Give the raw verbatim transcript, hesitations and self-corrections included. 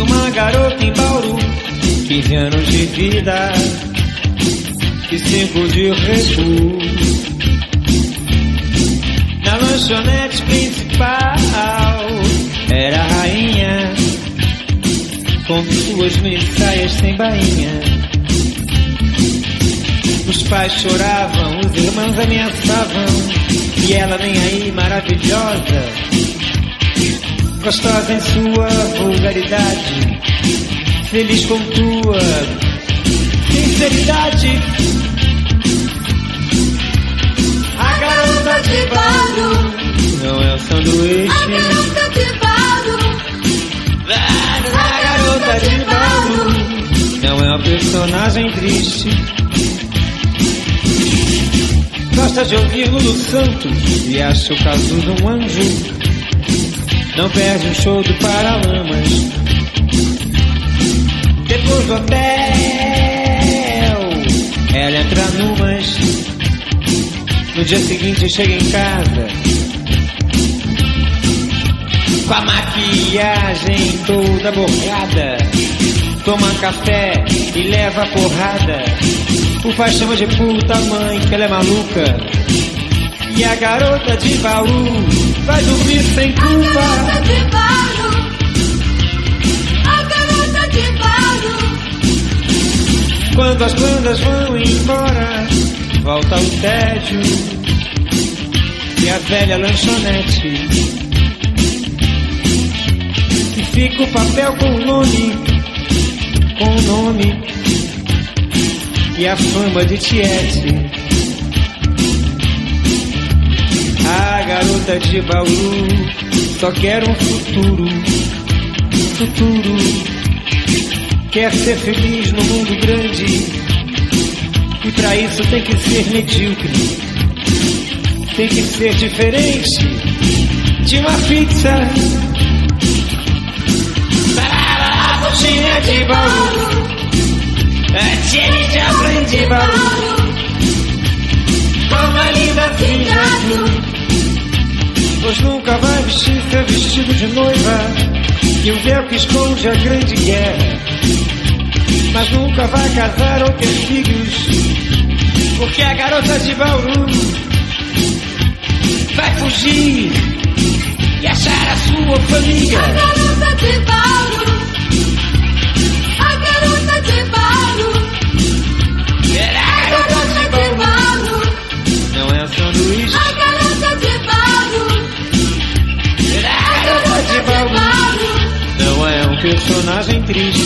uma garota em Bauru, quinze anos de vida e cinco de recu. Na lanchonete principal era a rainha, com suas mini saias sem bainha. Os pais choravam, os irmãos ameaçavam, e ela nem aí, maravilhosa, gostosa em sua vulgaridade, feliz com tua sinceridade. A garota de Bauru não é um sanduíche. A garota de Bauru, A garota de Bauru não é uma personagem triste. Gosta de ouvir Lulu Santos e acha o Cazuza um anjo. Não perde um show do Paralamas. Depois do hotel ela entra numas. No dia seguinte chega em casa com a maquiagem toda borrada. Toma café e leva porrada. O pai chama de puta mãe que ela é maluca. E a garota de Bauru vai dormir sem culpa. a garota de Bauru, a garota de Bauru. Quando as bandas vão embora, volta o tédio e a velha lanchonete. E fica o papel com o nome, com o nome e a fama de Tiete. A garota de Bauru só quer um futuro, futuro. Quer ser feliz no mundo grande, e pra isso tem que ser medíocre, tem que ser diferente de uma pizza. A coxinha de Bauru, a Jenny Joplin de Bauru, com uma linda filha azul. Pois nunca vai vestir seu vestido de noiva e o véu que esconde a grande guerra. Mas nunca vai casar ou ter filhos, porque a garota de Bauru vai fugir e achar a sua família. A garota de Bauru, a garota de Bauru, A garota de Bauru não é um sanduíche. a garota de Bauru, A garota de Bauru não é um personagem triste.